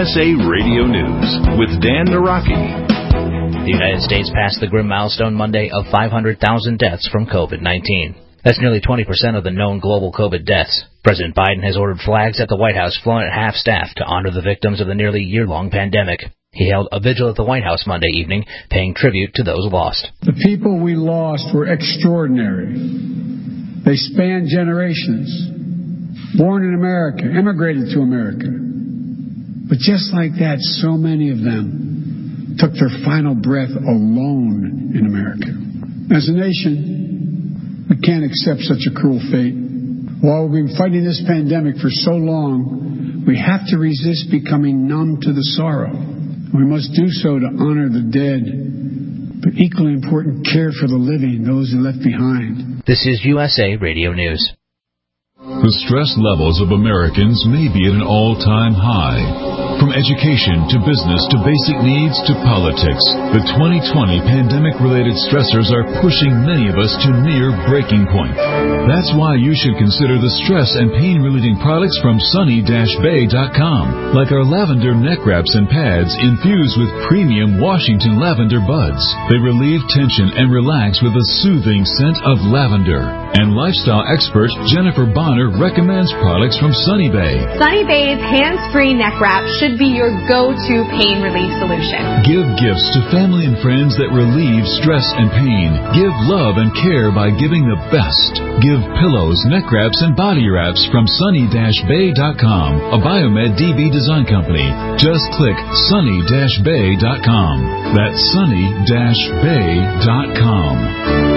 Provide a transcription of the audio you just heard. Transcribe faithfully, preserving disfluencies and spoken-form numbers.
S A Radio News with Dan Naraki. The United States passed the grim milestone Monday of five hundred thousand deaths from COVID nineteen. That's nearly twenty percent of the known global COVID deaths. President Biden has ordered flags at the White House flown at half-staff to honor the victims of the nearly year-long pandemic. He held a vigil at the White House Monday evening, paying tribute to those lost. The people we lost were extraordinary. They spanned generations. Born in America, immigrated to America. But just like that, so many of them took their final breath alone in America. As a nation, we can't accept such a cruel fate. While we've been fighting this pandemic for so long, we have to resist becoming numb to the sorrow. We must do so to honor the dead, but equally important, care for the living, those who left behind. This is U S A Radio News. The stress levels of Americans may be at an all-time high. From education to business to basic needs to politics, the twenty twenty pandemic-related stressors are pushing many of us to near breaking point. That's why you should consider the stress and pain-relieving products from sunny dash bay dot com, like our lavender neck wraps and pads infused with premium Washington lavender buds. They relieve tension and relax with a soothing scent of lavender. And lifestyle expert Jennifer Bonner recommends products from Sunny Bay. Sunny Bay's hands-free neck wrap should be your go-to pain relief solution. Give gifts to family and friends that relieve stress and pain. Give love and care by giving the best. Give pillows, neck wraps, and body wraps from sunny dash bay dot com, a Biomed D B design company. Just click sunny dash bay dot com. That's sunny dash bay dot com.